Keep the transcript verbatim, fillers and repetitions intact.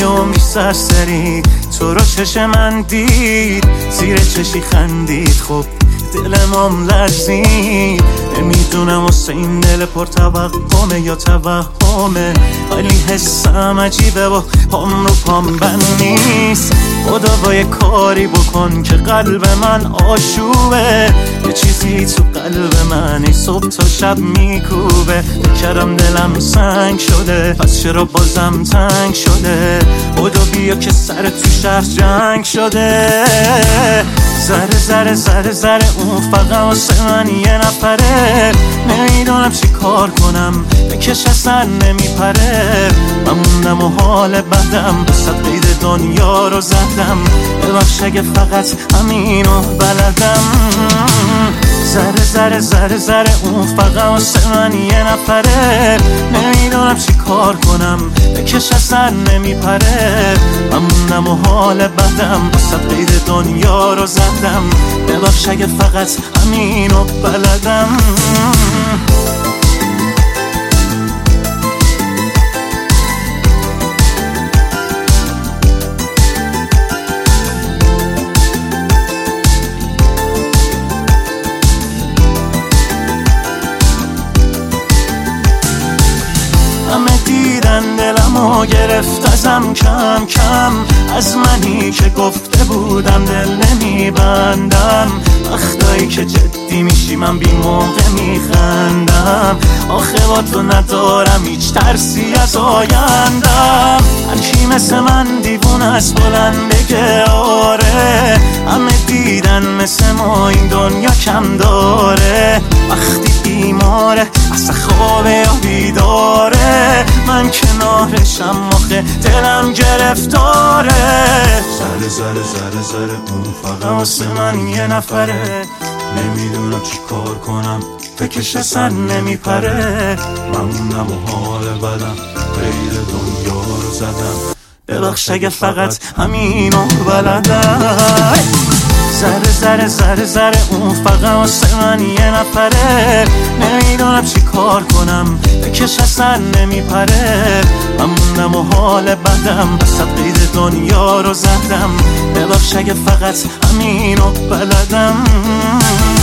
عمری سرسری تو رو چش من دید، زیر چشی خندید، خب دلمم لرزید. نمیدونم واسه این دل پر توقمه یا توهمه، ولی حسم عجیبه و پام رو پام بند نیست. خدا با یه کاری بکن که قلب من آشوبه، یه چیزی تو قلب من ای صبح تا شب میکوبه. بکرم دلم سنگ شده، پس چرا بازم تنگ شده؟ خدا بیا که سر تو شهر جنگ شده. ذره ذره ذره ذره اون فقط واسه من یه نفره، نمیدونم چی کار کنم بکش اصلا نمیپره. من موندم و حال بدم بسد قید دنیا رو زدم، ببخش اگه فقط همینو بلدم. ذره ذره ذره ذره اون فقط واسه من یه نفره، نمیدونم چی کار کنم بکش اصلا نمیپره. من موندم و حال بدم بسد قید دنیا رو زدم، ببخش اگه فقط همینو بلدم. همه دیدن دلمو گرفت ازم کم کم، از منی که گفته بودم دل نمیبندم. وقتایی که جدی میشی من بی موقع میخندم، آخه با تو ندارم هیچ ترسی از آیندم. هرکی مثل من دیوونه از بلند بگه آره، همه دیدن مثل ما این دنیا کم داره. وقتی بیماره اصلا خوابه یا بیداره، من کنارشم آخه دلم گرفتاره. زره زره زره زره اون فقط واسه من یه نفره، نمیدونم چی کار کنم فکرش اصلا نمیپره. من موندم و حال بدم غیر دنیا رو زدم، ببخش اگه فقط همینو بلدم. ذره ذره ذره ذره اون فقط واسه من یه نفره، نمیدونم چی کار کنم بکش اصلا نمیپره. من موندم و حال بدم بسد قید دنیا رو زدم، ببخش اگه فقط همینو بلدم.